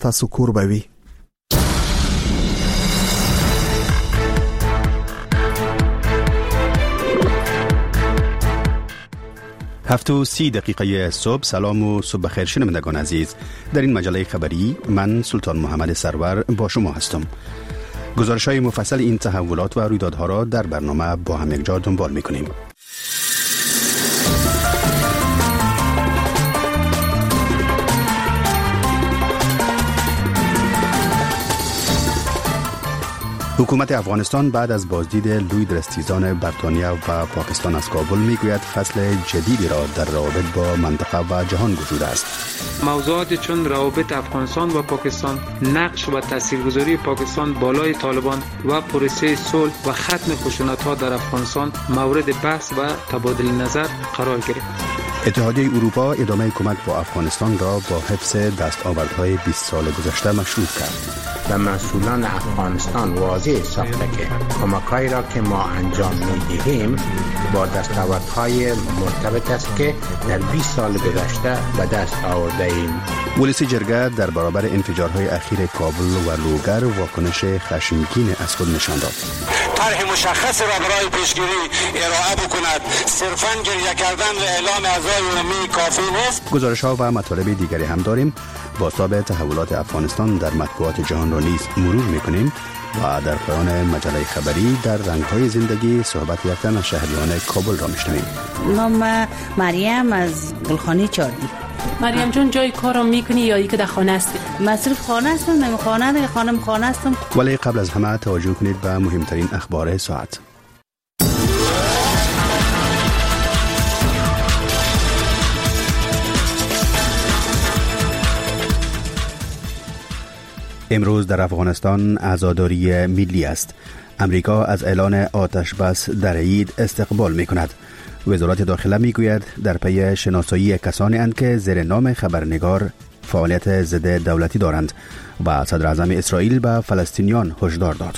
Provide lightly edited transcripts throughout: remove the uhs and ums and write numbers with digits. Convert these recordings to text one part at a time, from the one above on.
تاسو کور به وي. هفت و 30 دقیقه صبح. سلام و صبح بخیر شنوندگان عزیز. در این مجله خبری من سلطان محمد سرور با شما هستم. گزارش‌های مفصل این تحولات و رویدادها را در برنامه با هم یکجا دنبال می‌کنیم. حکومت افغانستان بعد از بازدید لوی درستیزان بریتانیا و پاکستان از کابل میگوید فصل جدیدی را در روابط با منطقه و جهان گشوده است. موضوعات چون روابط افغانستان و پاکستان، نقش و تاثیرگذاری پاکستان بالای طالبان و پروسه صلح و ختم خشونت‌ها در افغانستان مورد بحث و تبادل نظر قرار گرفت. اتحادیه اروپا ادامه کمک با افغانستان را با حفظ دستاوردهای 20 سال گذشته مشروط کرد. و مسئولان افغانستان واضح ساخته که کمک‌هایی را که ما انجام می‌دهیم با دستاوردهای مرتبط است که در 20 سال گذشته به دست آورده ایم. ولسی جرگه در برابر انفجارهای اخیر کابل و لوگر واکنش خشمگین از خود نشان داد. طرح مشخص را برای پیشگیری ارائه بکند. صرفاً گریه کردن و اعلام اعضای عمومی کافی نیست. گزارش‌ها و مطالب دیگری هم داریم. بازتاب تحولات افغانستان در مطبوعات جهان را نیز مرور می‌کنیم و در پایان مجله خبری در رنگ‌های زندگی صحبت یک تن از شهریان کابل را می‌شنویم. نام مریم از گلخانه چاردی. مریم جون جای کارم میکنی یا ای که در خانه هستی؟ من صرف خانه هستم، نمی خانه دیگه خانه هستم. ولی قبل از همه توجه کنید به مهمترین اخبار ساعت. امروز در افغانستان عزاداری ملی است. امریکا از اعلان آتش بس در عید استقبال می کند. وزارت داخله می گوید در پی شناسایی کسانی اند که زیر نام خبرنگار فعالیت ضد دولتی دارند و صدر اعظم اسرائیل به فلسطینیان هشدار داد.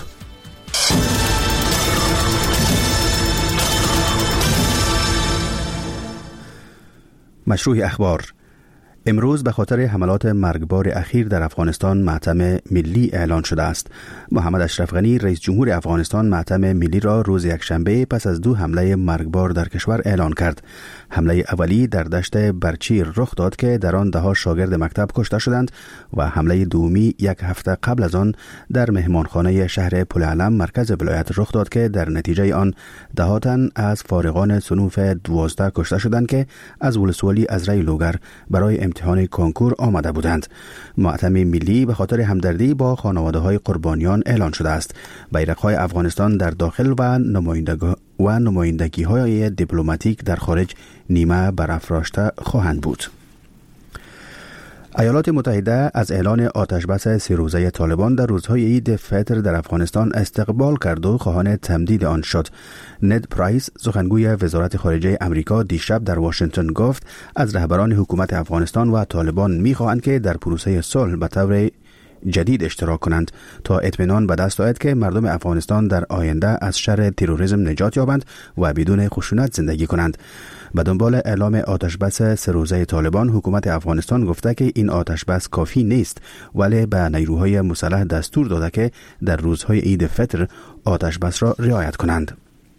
مشروع اخبار. امروز به خاطر حملات مرگبار اخیر در افغانستان ماتم ملی اعلان شده است. محمد اشرف غنی رئیس جمهور افغانستان ماتم ملی را روز یکشنبه پس از 2 حمله مرگبار در کشور اعلان کرد. حمله اولی در دشت برچیر رخ داد که در آن 10 شاگرد مکتب کشته شدند و حمله دومی 1 هفته قبل از آن در مهمانخانه شهر پلعلم مرکز ولایت رخ داد که در نتیجه آن 10 تن از فارغان صنوف 12 کشته شدند که از ولسوالی ازرای لوگر برای امتحان کنکور آمده بودند. ماتم ملی به خاطر همدردی با خانواده‌های قربانیان اعلان شده است. بیرق‌های افغانستان در داخل و نمایندگی‌های دیپلماتیک در خارج نیمه برافراشته خواهند بود. ایالات متحده از اعلان آتشبس 3 روزه طالبان در روزهای عید فطر در افغانستان استقبال کرد و خواهان تمدید آن شد. ند پرایس سخنگوی وزارت خارجه امریکا دیشب در واشنگتن گفت از رهبران حکومت افغانستان و طالبان می‌خواهند که در پروسه صلح به طور جدید اشتراک کنند تا اطمینان به دست آید که مردم افغانستان در آینده از شر تروریسم نجات یابند و بدون خشونت زندگی کنند. به دنبال اعلام آتشبس 3 روزه طالبان، حکومت افغانستان گفته که این آتشبس کافی نیست، ولی به نیروهای مسلح دستور داده که در روزهای عید فطر آتشبس را رعایت کنند.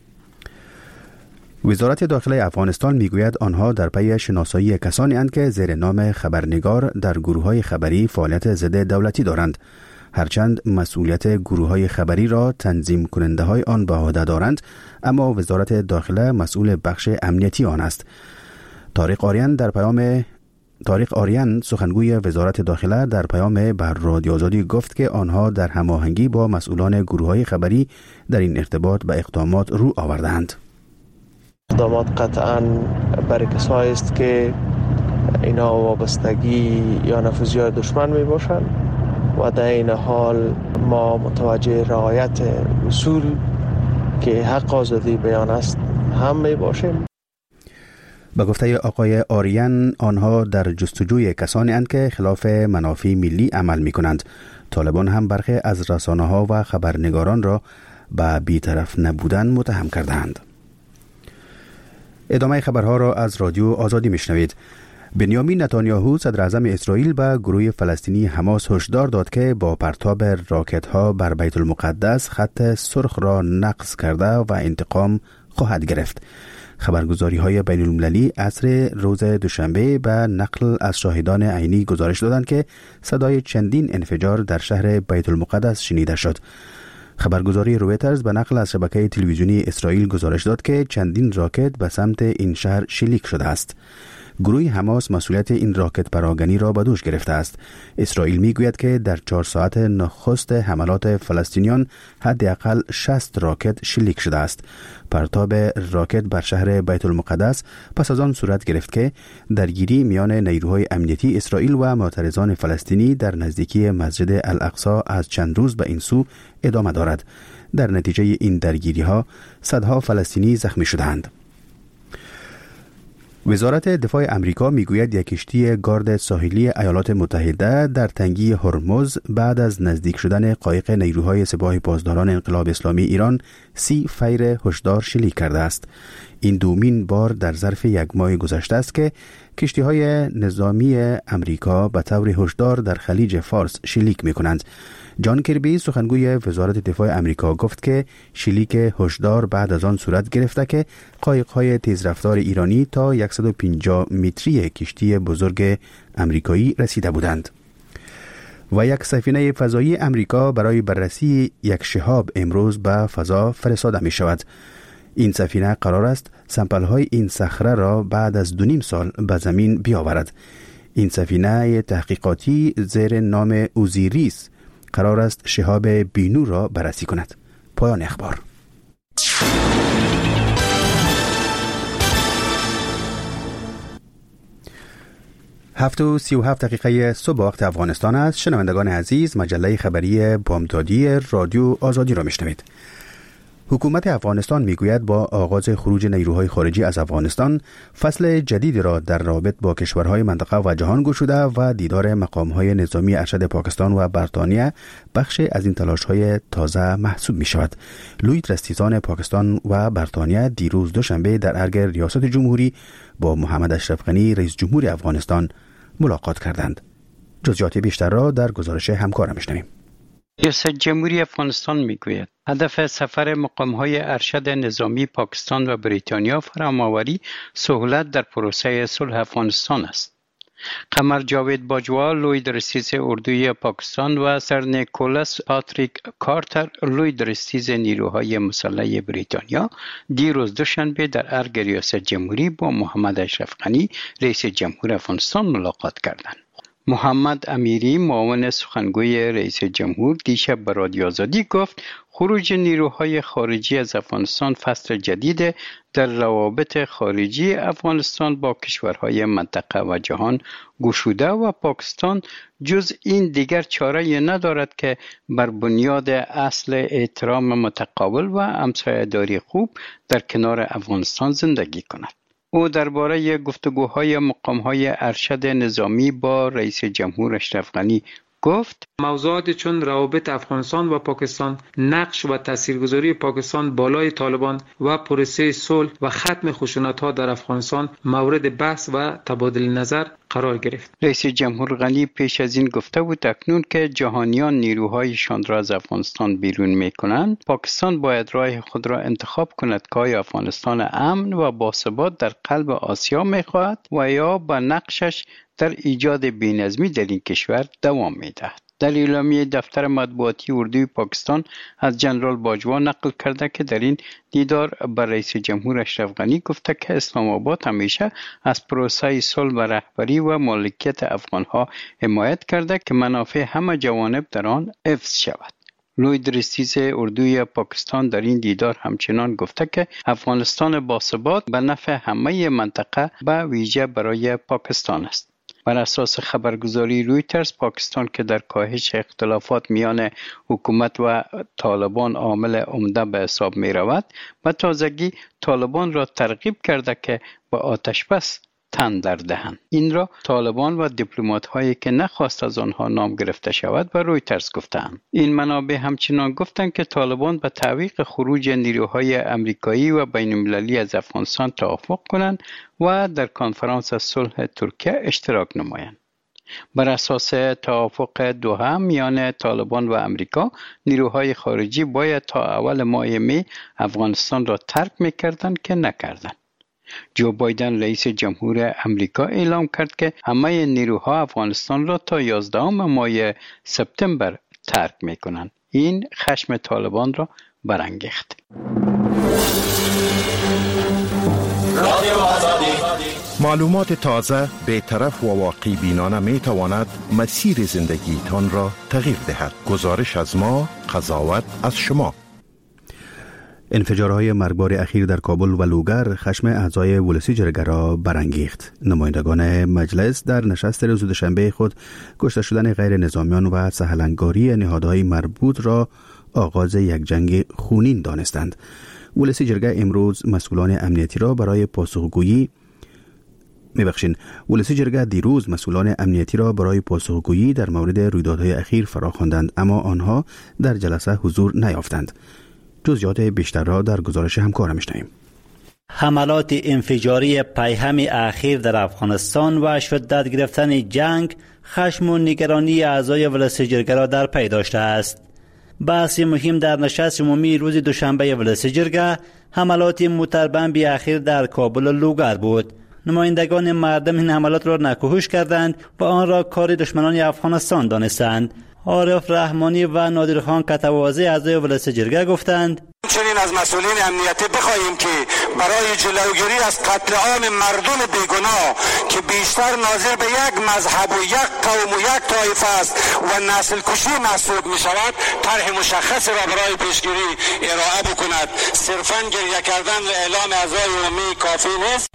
وزارت داخله افغانستان میگوید آنها در پی شناسایی کسانی اند که زیر نام خبرنگار در گروه‌های خبری فعالیت ضد دولتی دارند. هرچند مسئولیت گروه‌های خبری را تنظیم کننده‌های آن به عهده دارند، اما وزارت داخله مسئول بخش امنیتی آن است. طارق آریان سخنگوی وزارت داخله در پیام به رادیو آزادی گفت که آنها در هماهنگی با مسئولان گروه‌های خبری در این ارتباط به اقدامات رو آوردند. اقدامات قطعاً برای کسایی است که اینا وابستگی یا نفوذی دشمن می باشند و در این حال ما متوجه رعایت اصول که حق آزادی بیان است هم می باشیم. به گفته آقای آریان آنها در جستجوی کسانی اند که خلاف منافع ملی عمل می کنند. طالبان هم برخی از رسانه ها و خبرنگاران را به بی‌طرف نبودن متهم کردند. ادامه خبرها را از رادیو آزادی میشنوید. بنیامین نتانیاهو صدر اعظم اسرائیل به گروه فلسطینی حماس هشدار داد که با پرتاب راکت‌ها بر بیت المقدس خط سرخ را نقض کرده و انتقام خواهد گرفت. خبرگزاری‌های بین‌المللی عصر روز دوشنبه به نقل از شاهدان عینی گزارش دادند که صدای چندین انفجار در شهر بیت المقدس شنیده شد. خبرگزاری رویترز به نقل از شبکه تلویزیونی اسرائیل گزارش داد که چندین راکت به سمت این شهر شلیک شده است. گروه حماس مسئولیت این راکت پراگنی را به دوش گرفته است. اسرائیل میگوید که در 4 ساعت نخست حملات فلسطینیان حداقل 60 راکت شلیک شده است. پرتاب راکت بر شهر بیت المقدس پس از آن صورت گرفت که درگیری میان نیروهای امنیتی اسرائیل و معترضان فلسطینی در نزدیکی مسجد الاقصی از چند روز به این سو ادامه دارد. در نتیجه این درگیری ها صدها فلسطینی زخمی شدند. وزارت دفاع امریکا میگوید یک کشتی گارد ساحلی ایالات متحده در تنگی هرمز بعد از نزدیک شدن قایق نیروهای سپاه پاسداران انقلاب اسلامی ایران 30 فیر هشدار شلیک کرده است. این دومین بار در ظرف یک ماه گذشته است که کشتی‌های نظامی امریکا به طور هشدار در خلیج فارس شلیک می‌کنند. جان کربی سخنگوی وزارت دفاع امریکا گفت که شلیک هشدار بعد از آن صورت گرفته که قایق‌های تیزرفتار ایرانی تا 150 متری کشتی بزرگ امریکایی رسیده بودند. و یک سفینه فضایی امریکا برای بررسی یک شهاب امروز به فضا فرستاده می شود. این سفینه قرار است سمپل‌های این صخره را بعد از 2.5 سال به زمین بیاورد. این سفینه تحقیقاتی زیر نام اوزیریس قرار است شهاب بینو را بررسی کند. پایان اخبار. 7:37 صبح وقت افغانستان است. شنوندگان عزیز، مجله خبری بامدادی رادیو آزادی را میشنوید. حکومت افغانستان میگوید با آغاز خروج نیروهای خارجی از افغانستان فصل جدید را در رابط با کشورهای منطقه و جهان گشوده و دیدار مقامهای نظامی ارشد پاکستان و بریتانیا بخش از این تلاش‌های تازه محسوب می شود. لوید رستیزان پاکستان و بریتانیا دیروز دوشنبه در ارگ ریاست جمهوری با محمد اشرف غنی رئیس جمهور افغانستان ملاقات کردند. جزئیات بیشتر را در گزارش همکارم میشنویم. ریاست جمهوری افغانستان میگوید هدف سفر مقام‌های ارشد نظامی پاکستان و بریتانیا فرام‌آوری سهولت در پروسه صلح افغانستان است. قمر جاوید باجوا لوی درستیز اردوی پاکستان و سر نیکولاس پاتریک کارتر لوی درستیز نیروهای مسلح بریتانیا دیروز دوشنبه در ارگ ریاست جمهوری با محمد اشرف غنی رئیس جمهور افغانستان ملاقات کردند. محمد امیری معاون سخنگوی رئیس جمهور دیشب به رادیو آزادی گفت خروج نیروهای خارجی از افغانستان فصل جدید در روابط خارجی افغانستان با کشورهای منطقه و جهان گشوده و پاکستان جز این دیگر چاره ندارد که بر بنیاد اصل احترام متقابل و همسایه‌داری خوب در کنار افغانستان زندگی کند. او درباره گفتگوهای مقام‌های ارشد نظامی با رئیس جمهور اشرف غنی گفت موضوعات چون روابط افغانستان و پاکستان، نقش و تاثیرگذاری پاکستان بالای طالبان و پروسه صلح و ختم خشونت‌ها در افغانستان مورد بحث و تبادل نظر قرار گرفت. رئیس جمهور غنی پیش از این گفته بود اکنون که جهانیان نیروهایشان را از افغانستان بیرون می‌کنند، پاکستان باید راه خود را انتخاب کند که آیا افغانستان امن و باثبات در قلب آسیا می‌خواهد و یا با نقشش در ایجاد بی‌نظمی در این کشور دوام می‌دهد. در اعلامیه دفتر مطبوعاتی اردوی پاکستان از جنرال باجوا نقل کرده که در این دیدار با رئیس جمهور اشرف غنی گفته که اسلام آباد همیشه از پروسه صلح و رهبری و مالکیت افغانها حمایت کرده که منافع همه جوانب در آن حفظ شود. لوی درستیز اردوی پاکستان در این دیدار همچنان گفته که افغانستان باثبات به نفع همه منطقه به ویژه برای پاکستان است. بر اساس خبرگزاری رویترز، پاکستان که در کاهش اختلافات میان حکومت و طالبان عامل عمده به حساب می رود، به تازگی طالبان را ترغیب کرده که با آتشبس تن در دهند. این را طالبان و دیپلمات هایی که نخواست از آنها نام گرفته شود به رویترز گفتند. این منابع همچنان گفتند که طالبان به تعویق خروج نیروهای امریکایی و بین المللی از افغانستان توافق کنند و در کنفرانس صلح ترکیه اشتراک نمایند. بر اساس توافق دوحه میان طالبان و امریکا، نیروهای خارجی باید تا اول ماه می افغانستان را ترک میکردند که نکردند. جو بایدن رئیس جمهور امریکا اعلام کرد که همه نیروها افغانستان را تا 11 ماه سپتامبر ترک میکنند. این خشم طالبان را برانگیخت. معلومات تازه، بی‌طرف و واقعی بینانه می تواند مسیر زندگیتان را تغییر دهد. گزارش از ما، قضاوت از شما. انفجارهای مرگبار اخیر در کابل و لوگر خشم اعضای ولسی جرگه را برانگیخت. نمایندگان مجلس در نشست روز دوشنبه خود کشته شدن غیر نظامیان و سهلنگاری نهادهای مربوط را آغاز یک جنگ خونین دانستند. ولسی جرگه امروز مسئولان امنیتی را برای پاسخگویی ولسی جرگه دیروز مسئولان امنیتی را برای پاسخگویی در مورد رویدادهای اخیر فراخواندند، اما آنها در جلسه حضور نیافتند. جزئیات بیشتر را در گزارش همکارم می‌شنویم. حملات انفجاری پیهم اخیر در افغانستان و شدت گرفتن جنگ خشم و نگرانی اعضای ولسی جرگه را در پی داشته است. بحث مهم در نشست عمومی روز دوشنبه ولسی جرگه حملات موتربمب اخیر در کابل و لوگر بود. نمایندگان مردم این حملات را نکوهش کردند و آن را کار دشمنان افغانستان دانستند. عارف رحمانی و نادرخان کتوازی اعضای ولسی جرگه گفتند چنین از مسئولین امنیتی بخواهیم که برای جلوگیری از قتل عام مردم بیگناه که بیشتر ناظر به یک مذهب و یک قوم و یک طایفه است و نسل کشی محسوب می شود طرح مشخص را برای پیشگیری ارائه بکند. صرفاً گریه کردن و اعلام اعضای عمومی کافی نیست.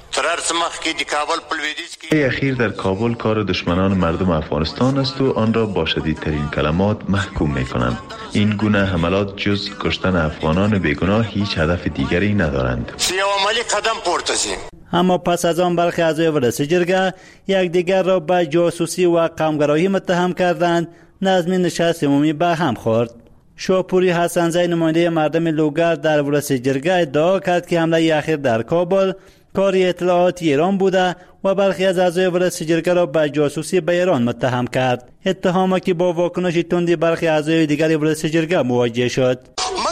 اخیر در کابل کار دشمنان مردم افغانستان است و آن را با شدیدترین کلمات محکوم می کنند. این گونه حملات جز کشتن افغانان بیگناه هیچ هدف دیگری ندارند. اما پس از آن برخی اعضای ولسی جرگه یکدیگر را به جاسوسی و قومگرایی متهم کردند. نظم نشست عمومی به هم خورد. شاپوری حسنزی نماینده مردم لوگر در ولسی جرگه ادعا کرد که حمله اخیر در کابل کاری اطلاعاتی ایران بوده و برخی از اعضای ولسی جرگه را به جاسوسی به ایران متهم کرد. اتهامی که با واکنش تندی برخی اعضای دیگر ولسی جرگه مواجه شد.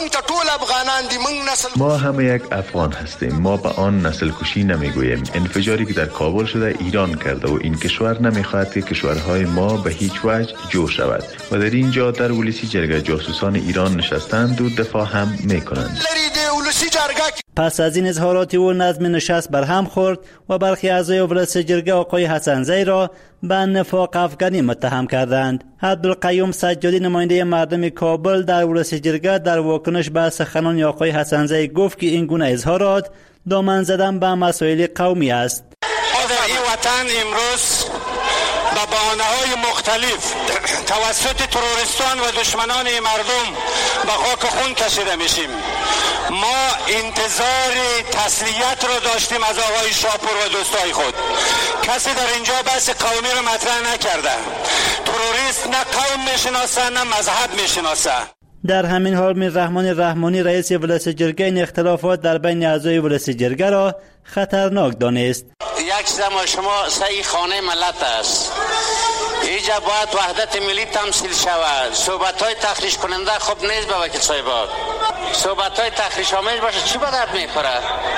ما همه یک افغان هستیم. ما به آن نسل کشی نمیگوییم. انفجاری که در کابل شده ایران کرده و این کشور نمیخواهد که کشورهای ما به هیچ وجه جور شود و در اینجا در ولسی جرگه جاسوسان ایران نشستند و دفاع هم میکنند. پس از این اظهارات او نظم نشست برهم خورد و برخی اعضای ولسی جرگه آقای حسنزی را به نفاق افغانی متهم کردند. عبدالقیوم سجادی نماینده مردم کابل در ولسی جرگه در واکنش به سخنان آقای حسنزی گفت که این گونه اظهارات دامن زدن به مسائل قومی است. ما در این وطن امروز با بهانه‌های مختلف توسط تروریستان و دشمنان مردم به خاک خون کشیده میشیم. ما انتظار تسلیت رو داشتیم از آقای شاپور و دوستای خود. کسی در اینجا بحث قومی رو مطرح نکرده. تروریست نه قوم میشناسه نه مذهب میشناسه. در همین حال میررحمان رحمانی رئیس ولسی جرگه این اختلافات در بین اعضای ولسی جرگه را خطرناک دانست. یک زمان شما سعی خانه ملت است. اینجا باید وحدت ملی تمثیل شود. صحبت‌های تخریش کننده خوب نیست به وکیل صاحبا. صحبت‌های تخریش آمیز باشه چی به درد میخوره؟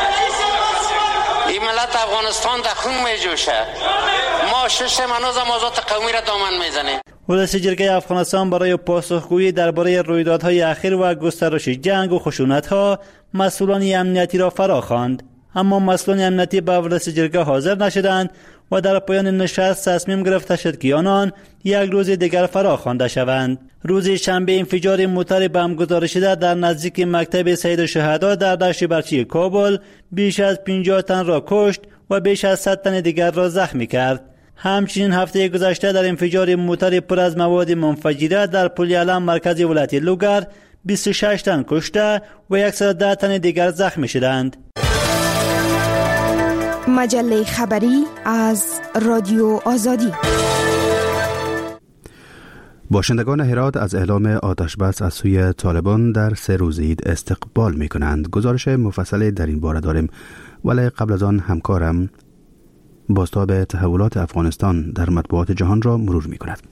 این ملت افغانستان در خون میجوشه. ما شش منوز آزاد قومی را دامن میزنیم. ولسی جرگه افغانستان برای پاسخگویی درباره رویدادهای اخیر و گسترش جنگ و خشونت‌ها مسئولان امنیتی را فراخواند. اما مسئولان امنیتی به ولسی جرگه حاضر نشدند و در پایان نشست تصمیم گرفته شد که آنان یک روز دیگر فراخوانده شوند. روز شنبه انفجار موتر بم گذاری شده در نزدیک مکتب سید الشهدا در دشت برچی کابل بیش از 50 تن را کشت و بیش از 100 تن دیگر را زخمی کرد. همچنین هفته گذشته در انفجار موتر پر از مواد منفجره در پل علم مرکز ولایت لوگر 26 تن کشته و 110 تن دیگر زخمی شدند. مجله خبری از رادیو آزادی. باشندگان هرات از اعلام آتشبس از سوی طالبان در 3 روز عید استقبال می کنند. گزارش مفصل در این باره داریم، ولی قبل از آن همکارم بازتاب تحولات افغانستان در مطبوعات جهان را مرور می کند.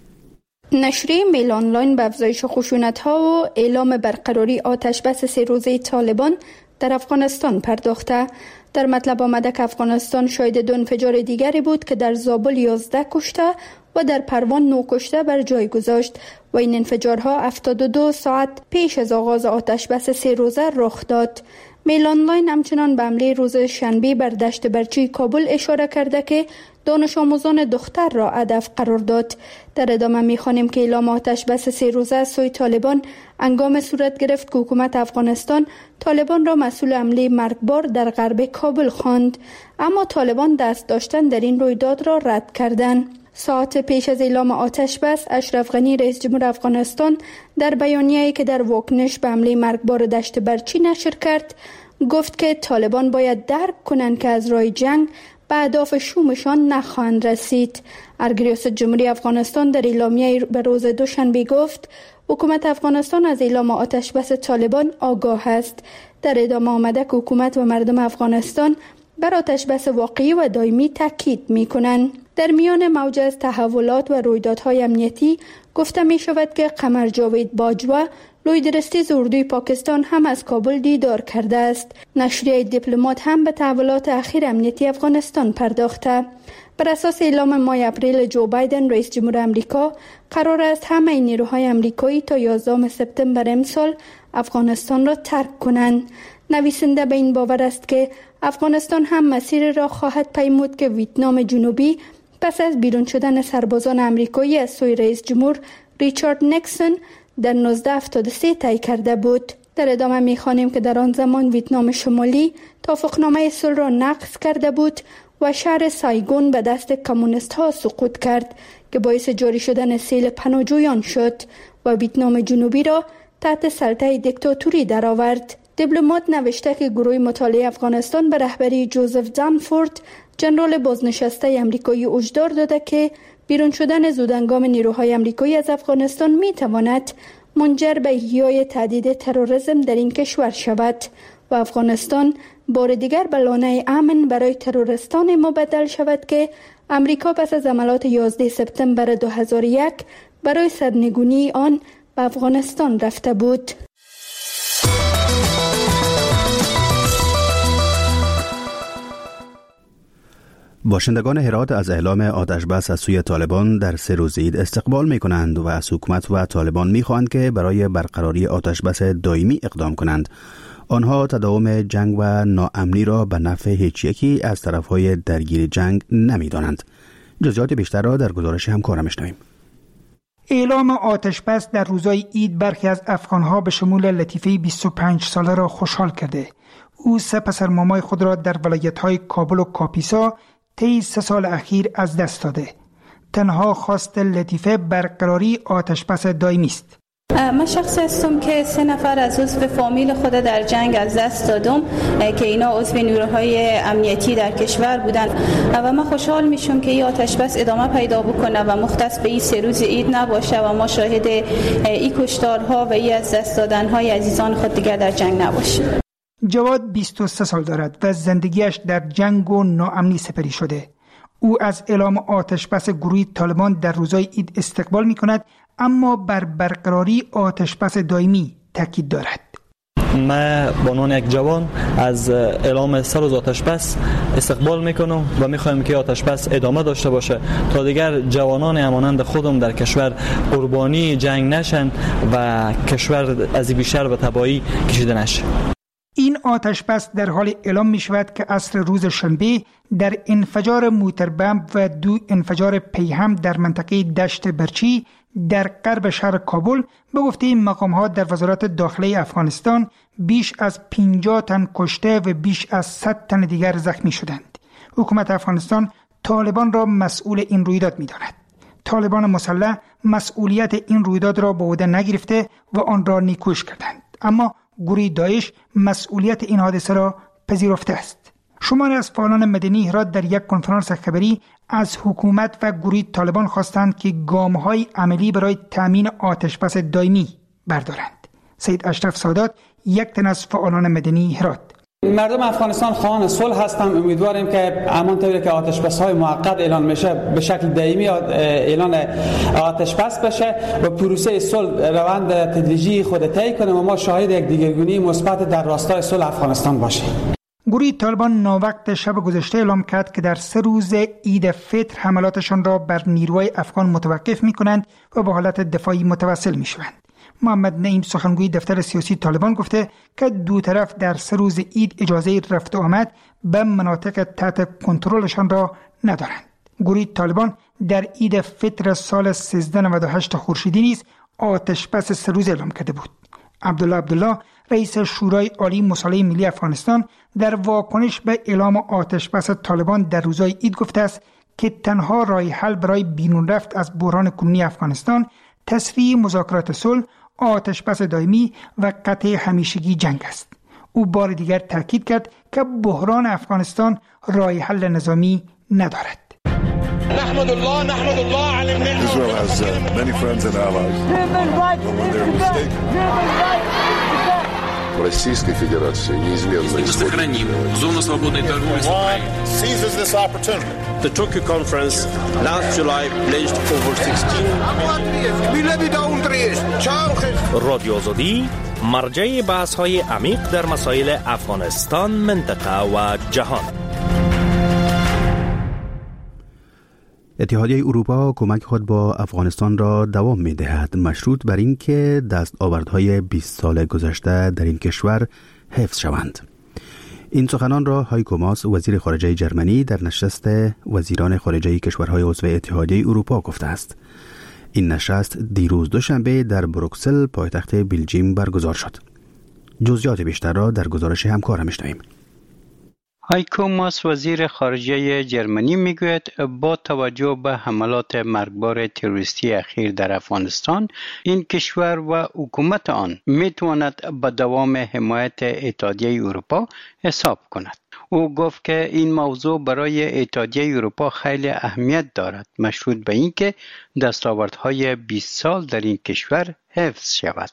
نشریه میل آنلاین به افزایش خشونت‌ها و اعلام برقراری آتشبس 3 روزه طالبان در افغانستان پرداخته. در مطلب آمده که افغانستان شاهد 2 انفجار دیگری بود که در زابل 11 کشته و در پروان 9 کشته بر جای گذاشت و این انفجارها 72 ساعت پیش از آغاز آتشبس 3 روزه رخ داد. میل آنلاین همچنان به حمله روز شنبه بر دشت برچی کابل اشاره کرده که دانش آموزان دختر را هدف قرار داد. در ادامه می‌خوانیم که اعلام آتشبس 3 روزه از سوی طالبان هنگام صورت گرفت که حکومت افغانستان طالبان را مسئول حمله مرگبار در غرب کابل خواند، اما طالبان دست داشتن در این رویداد را رد کردند. ساعت پیش از اعلام آتشبس، اشرف غنی رئیس جمهور افغانستان در بیانیه‌ای که در واکنش به حمله مرگبار دشت برچی نشر کرد، گفت که طالبان باید درک کنند که از راه جنگ به اهداف شومشان نخواهند رسید. ریاست جمهوری افغانستان در اعلامیه به روز دوشنبه گفت حکومت افغانستان از اعلام آتشبس طالبان آگاه است. در ادامه آمده که حکومت و مردم افغانستان بر آتشبس واقعی و دائمی تاکید می‌کنند. در میان موج از تحولات و رویدادهای امنیتی گفته می شود که قمر جاوید باجوا لویدرستیز اردوی پاکستان هم از کابل دیدار کرده است. نشریه دیپلمات هم به تحولات اخیر امنیتی افغانستان پرداخته. بر اساس اعلام ماه اپریل جو بایدن رئیس جمهور آمریکا قرار است همه نیروهای آمریکایی تا 11 سپتامبر امسال افغانستان را ترک کنند. نویسنده به این باور است که افغانستان هم مسیر را خواهد پیمود که ویتنام جنوبی پس از بیرون شدن سربازان آمریکایی از سوی رئیس جمهور ریچارد نیکسون در 1973 طی کرده بود. در ادامه می‌خوانیم که در آن زمان ویتنام شمالی توافقنامه صلح را نقض کرده بود و شهر سایگون به دست کمونیست‌ها سقوط کرد که باعث جاری شدن سیل پناهجویان شد و ویتنام جنوبی را تحت سلطه دیکتاتوری درآورد. دیپلمات نوشته که گروه مطالعه افغانستان به رهبری جوزف دانفورد جنرال بازنشسته آمریکایی هشدار داده که بیرون شدن زودهنگام نیروهای آمریکایی از افغانستان می‌تواند منجر به احیای تهدید تروریسم در این کشور شود و افغانستان بار دیگر به لانه امن برای تروریستان مبدل شود که آمریکا پس از حملات 11 سپتامبر 2001 برای سرنگونی آن به افغانستان رفته بود. باشندگان هرات از اعلام آتشبس از سوی طالبان در 3 روز عید استقبال می کنند و از حکومت و طالبان می خواهند که برای برقراری آتشبس دائمی اقدام کنند. آنها تداوم جنگ و ناامنی را به نفع هیچ یکی از طرفهای درگیر جنگ نمی دانند. جزئیات بیشتر را در گزارش همکارم شنویم. اعلام آتشبس در روزهای عید برخی از افغانها به شمول لطیفه 25 ساله را خوشحال کرده. او 3 پسر مامای خود را در ولایت‌های کابل و کاپیسا طی 3 سال اخیر از دست داده. تنها خواست لطیفه برقراری آتشبس دائمی است. من شخصی هستم که 3 نفر از عضو فامیل خود در جنگ از دست دادم که اینا عضو نیروهای امنیتی در کشور بودن و من خوشحال میشم که این آتشبس ادامه پیدا بکنه و مختص به این 3 روز عید نباشه و ما شاهد این کشتارها و این از دست دادنهای عزیزان خود دیگر در جنگ نباشیم. جواد 23 سال دارد و زندگیش در جنگ و ناامنی سپری شده. او از اعلام آتشبس گروه طالبان در روزهای عید استقبال می کند، اما بر برقراری آتشبس دائمی تاکید دارد. من به عنوان یک جوان از اعلام 3 روز آتشبس استقبال میکنم و میخوایم که آتشبس ادامه داشته باشه تا دیگر جوانان همانند خودم در کشور قربانی جنگ نشن و کشور از بیشتر به تباهی کشیده نشه. این آتشبس در حال اعلام می شود که عصر روز شنبه در انفجار موتربمب و 2 انفجار پیهم در منطقه دشت برچی در غرب شهر کابل به گفته مقام‌ها در وزارت داخلی افغانستان بیش از 50 تن کشته و بیش از 100 تن دیگر زخمی شدند. حکومت افغانستان طالبان را مسئول این رویداد می‌داند. طالبان مسلح مسئولیت این رویداد را به عهده نگرفته و آن را نیکوش کردند، اما گروه داعش مسئولیت این حادثه را پذیرفته است. شماری از فعالان مدنی هرات در یک کنفرانس خبری از حکومت و گروه طالبان خواستند که گام‌های عملی برای تامین آتشبس دائمی بردارند. سید اشرف سادات، یک تن از فعالان مدنی هرات: مردم افغانستان خواهان صلح هستند. امیدواریم که همانطوری که آتشبس‌های موقت اعلان میشه به شکل دائمی اعلان آتشبس بشه و پروسه صلح روند تدریجی خود طی کنه و ما شاهد یک دیگرگونی مثبت در راستای صلح افغانستان باشیم. گروه طالبان ناوقت شب گذشته اعلام کرد که در 3 روز عید فطر حملاتشان را بر نیروهای افغان متوقف می‌کنند و به حالت دفاعی متوسل می‌شوند. محمد نعیم، سخنگوی دفتر سیاسی طالبان، گفته که دو طرف در 3 روز عید اجازه رفت و آمد به مناطق تحت کنترلشان را ندارند. گروه طالبان در عید فطر سال 1398 خورشیدی نیز آتشبس 3 روز اعلام کرده بود. عبدالله رئیس شورای عالی مصالحه ملی افغانستان در واکنش به اعلام آتشبس طالبان در روزهای عید گفته است که تنها راه حل برای بیرون رفت از بحران کنونی افغانستان تسریع مذاکرات صلح، آتشبس دائمی و قطع همیشگی جنگ است. او بار دیگر تاکید کرد که بحران افغانستان راه حل نظامی ندارد. نحمد الله على النعمة. Israel has many friends and allies. Российской Федерации неизменно сохраним зону свободной торговли с Украиной. Seizes this opportunity. The Tokyo conference last July pledged over 16 رادیو آزادی مرجع بحث‌های عمیق در مسائل افغانستان، منطقه و جهان. اتحادیه اروپا کمک خود با افغانستان را دوام می‌دهد، مشروط بر اینکه دستاوردهای 20 سال گذشته در این کشور حفظ شوند. این سخنان را هایکو ماس، وزیر خارجه جرمنی، در نشست وزیران خارجه کشورهای عضو اتحادیه اروپا گفته است. این نشست دیروز دوشنبه در بروکسل، پایتخت بلژیم، برگزار شد. جزئیات بیشتر را در گزارش همکارم می‌شنویم. هایکو ماس، وزیر خارجه جرمنی، میگوید با توجه به حملات مرگبار تروریستی اخیر در افغانستان، این کشور و حکومت آن میتواند به دوام حمایت اتحادیه اروپا حساب کند. او گفت که این موضوع برای اتحادیه اروپا خیلی اهمیت دارد، مشروط به اینکه دستاوردهای 20 سال در این کشور حفظ شود.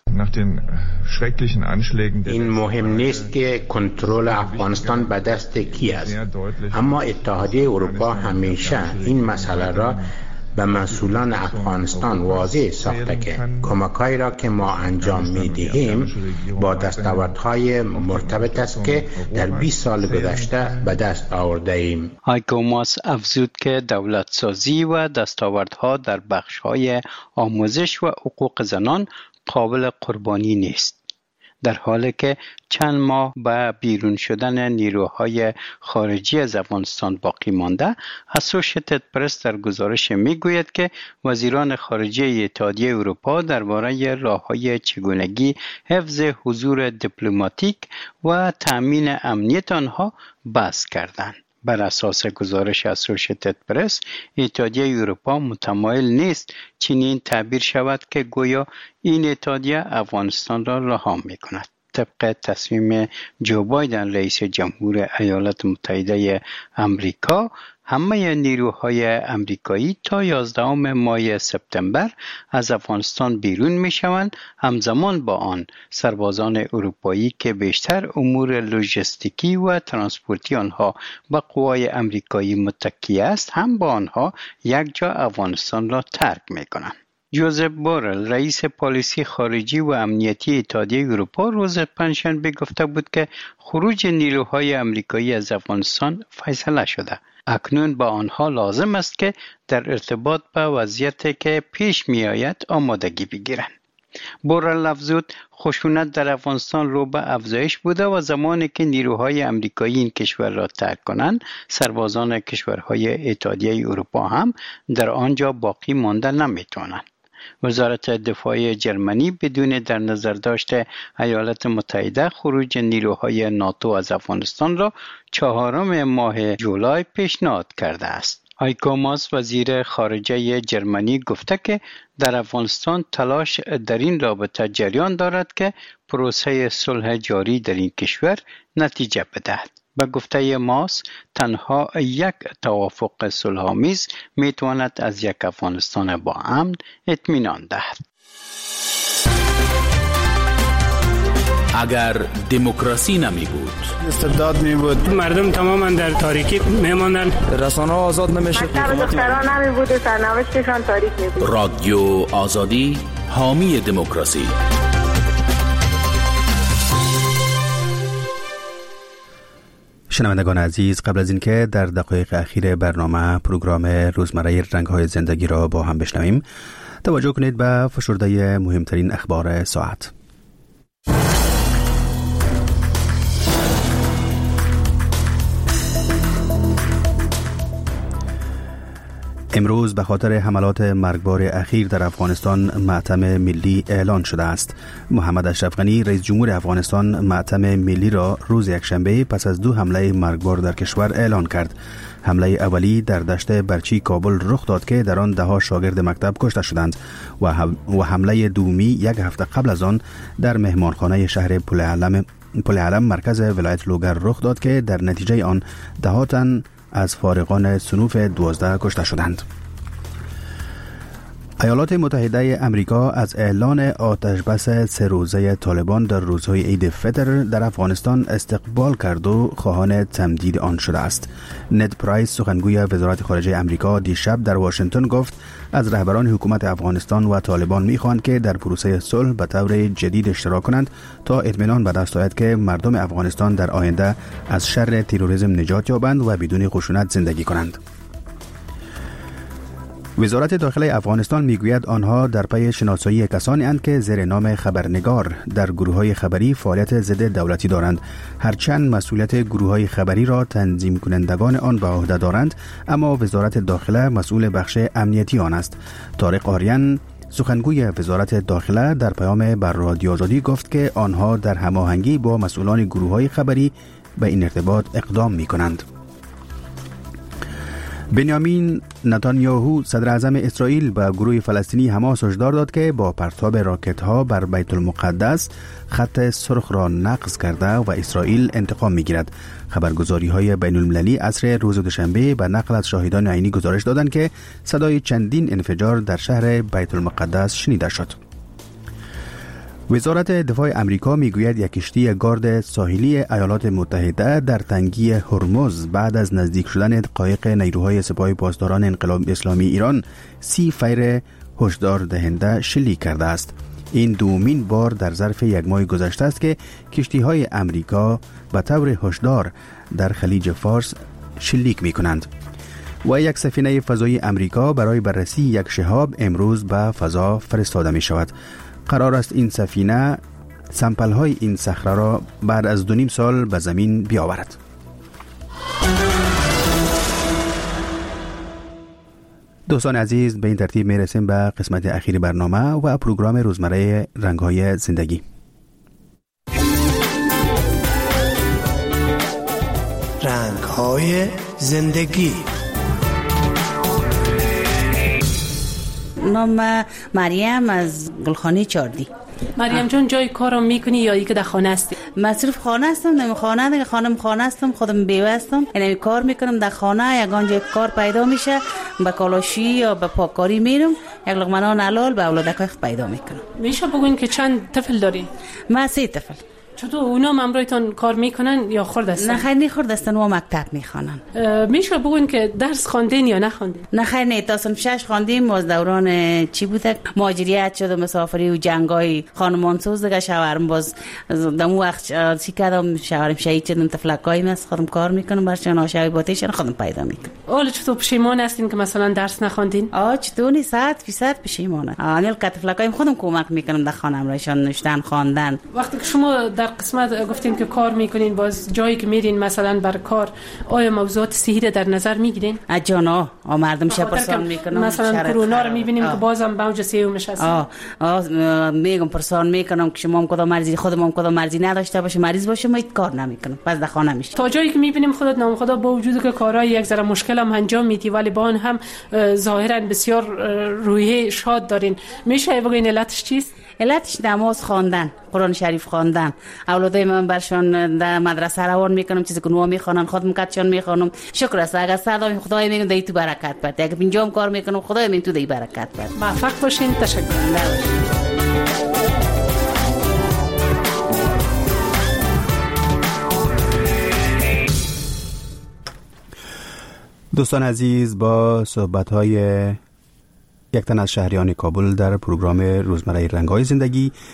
این مهم نیست که کنترل افغانستان به دست کی است، اما اتحادیه اروپا همیشه این مسئله را به مسئولان افغانستان واضح ساخته که کمک‌هایی را که ما انجام می‌دهیم با دستاوردهای مرتبط است که در 20 سال گذشته به دست آورده ایم. هایکو ماس افزود که دولت سازی و دستاوردها در بخش‌های آموزش و حقوق زنان قابل قربانی نیست. در حالی که چند ماه به بیرون شدن نیروهای خارجی از افغانستان باقی مانده، اسوشییتد پرس در گزارش میگوید که وزیران خارجه اتحادیه اروپا درباره راه‌های چگونگی حفظ حضور دیپلماتیک و تأمین امنیت آنها بحث کردند. بر اساس گزارش اسوشییتد پرس، اتحادیه اروپا متمایل نیست چنین تعبیر شود که گویا این اتحادیه افغانستان را رها می‌کند. طبق تصمیم جو بایدن رئیس جمهور ایالات متحده آمریکا، همه نیروهای آمریکایی تا 11 ماه سپتامبر از افغانستان بیرون می‌شوند. همزمان با آن سربازان اروپایی که بیشتر امور لوجستیکی و ترانسپورتی آنها به قوای آمریکایی متکی است، هم با آنها یک جا افغانستان را ترک می‌کنند. جوزف بورل، رئیس پالیسی خارجی و امنیتی اتحادیه اروپا، روز پنجشنبه گفته بود که خروج نیروهای آمریکایی از افغانستان فیصله شده. اکنون با آنها لازم است که در ارتباط به وضعیتی که پیش می آید آمادگی بگیرند. بورل افزود خشونت در افغانستان رو به افزایش بوده و زمانی که نیروهای آمریکایی این کشور را ترک کنند، سربازان کشورهای اتحادیه اروپا هم در آنجا باقی مانده نمیتوانند. وزارت دفاع جرمنی بدون در نظر داشته ایالات متحده خروج نیروهای ناتو از افغانستان را 4 ماه جولای پیشنهاد کرده است. هایکو ماس، وزیر خارجه جرمنی، گفته که در افغانستان تلاش در این رابطه جریان دارد که پروسه صلح جاری در این کشور نتیجه بدهد. به گفته ماس تنها یک توافق صلح‌آمیز میتواند از یک افغانستان با امن اطمینان دهد. اگر دموکراسی نمی بود، استبداد می بود، مردم تماما در تاریکی میماندن، رسانه ها آزاد نمیشد، مکتب دختران نمی بود و سرنوشتشان تاریک می بود. رادیو آزادی حامی دموکراسی. شنوندگان عزیز، قبل از اینکه در دقایق اخیر برنامه پروگرام روزمره رنگ‌های زندگی را با هم بشنویم، توجه کنید به فشرده مهمترین اخبار ساعت. امروز به خاطر حملات مرگبار اخیر در افغانستان ماتم ملی اعلان شده است. محمد اشرف غنی رئیس جمهور افغانستان ماتم ملی را روز یکشنبه پس از 2 حمله مرگبار در کشور اعلان کرد. حمله اولی در دشت برچی کابل رخ داد که در آن 10 شاگرد مکتب کشته شدند و حمله دومی 1 هفته قبل از آن در مهمانخانه شهر پل علم مرکز ولایت لوگر رخ داد که در نتیجه آن 10 تن از فارغان صنوف 12 کشته شدند. ایالات متحده امریکا از اعلان آتش بس 3 روزه طالبان در روزهای عید فطر در افغانستان استقبال کرد و خواهان تمدید آن شده است. ند پرایس سخنگوی وزارت خارجه امریکا دیشب در واشنگتن گفت از رهبران حکومت افغانستان و طالبان می‌خواهند که در پروسه صلح به طور جدید اشتراک کنند تا اطمینان به دست آید که مردم افغانستان در آینده از شر تروریسم نجات یابند و بدون خشونت زندگی کنند. وزارت داخله افغانستان میگوید آنها در پی شناسایی کسانی اند که زیر نام خبرنگار در گروه‌های خبری فعالیت ضد دولتی دارند، هرچند مسئولیت گروه‌های خبری را تنظیم کنندگان آن به عهده دارند، اما وزارت داخله مسئول بخش امنیتی آن است. طارق آریان سخنگوی وزارت داخله در پیام بر رادیو آزادی گفت که آنها در هماهنگی با مسئولان گروه‌های خبری به این ارتباط اقدام می‌کنند. بنیامین نتانیاهو صدر اعظم اسرائیل به گروه فلسطینی حماس هشدار داد که با پرتاب راکت ها بر بیت المقدس خط سرخ را نقض کرده و اسرائیل انتقام میگیرد. خبرگزاری های بین المللی عصر روز دوشنبه به نقل از شاهدان عینی گزارش دادند که صدای چندین انفجار در شهر بیت المقدس شنیده شد. وزارت دفاع امریکا میگوید یک کشتی گارد ساحلی ایالات متحده در تنگی هرمز بعد از نزدیک شدن قایق نیروهای سپاه پاسداران انقلاب اسلامی ایران 30 فیر هشدار دهنده شلیک کرده است. این دومین بار در ظرف 1 ماه گذشته است که کشتی‌های امریکا به طور هشدار در خلیج فارس شلیک می‌کنند. و یک سفینه فضایی امریکا برای بررسی یک شهاب امروز به فضا فرستاده می‌شود. قرار است این سفینه سمپل های این صخره را بعد از 2.5 سال به زمین بیاورد. دوستان عزیز، به این ترتیب می رسیم به قسمت اخیر برنامه و پروگرام روزمره رنگ‌های زندگی. رنگ‌های زندگی. نام مریم از گلخانه چاردی. مریم جان، جای کارم میکنی یا ای که در خانه هستی؟ مصرف خانه هستم، نمی خانه دیگه، خانه هستم، خودم بیوه هستم، یعنی کار میکنم در خانه. یگان جای کار پیدا میشه به کالاشی یا به پاککاری میرم، یک لقمه نان حلال به اولادکای پیدا میکنم. میشه بگوین که چند طفل داری؟ من 3 طفل. چطور اونا همراهتون کار میکنن یا خرد هستن؟ نه خیر، خرد هستن و مکتب میخوانن. میشه بگوین که درس خواندین یا نخواندین؟ نه خیر، نه تا صنف 6 خواندیم. از دوران چی بوده مهاجریت شد و مسافری و جنگای خانمانسوز دیگه شوهرم باز دمو وقت چی کردم، شوهرم شهید شدم، طفلکای من خودم کار میکنم، برشان عاشقی باتیشن خودم پیدا میکنم. حالا چطور پشیمان هستین که مثلا درس نخواندین؟ چطور نی 100% پشیمانم. اول که طفلکای خودم کمک میکنم در خانم رایشان نوشتن خواندن. وقتی که شما در قسمت گفتین که کار میکنین، باز جایی که میرین مثلا بر کار، آیا موضوعات صحی در نظر میگیرین؟ جانا مردم پرسان میکنن، مثلا کرونا رو میبینیم که بازم موج سومش هست. میگم پرسان میکنم که شما هم کدام مرضی، خودم هم کدام مرضی نداشته باشه، مریض باشه، ما کار نمیکنم، پس در خانه میشه. تا جایی که میبینیم خودت نام خدا با وجود که کارهای یک ذره مشکل هم انجام میدی، ولی با آن هم ظاهرا بسیار روحیه شاد دارین. میشه بگین علتش چیست؟ علتش نماز خواندن، قرآن شریف خواندن. اولادای من برشان در مدرسه روان میکنم، چیزی که نوا میخوانن خودم کاتشان میخوانم. شکر است اگر صدا خدای میگم دی تو برکت بده. اگر اینجام کار میکنم خدای من تو دی برکت بده. موفق باشین. تشکر. دوستان عزیز، با صحبت‌های یک تن از شهریان کابل در پروگرام روزمره رنگ‌های زندگی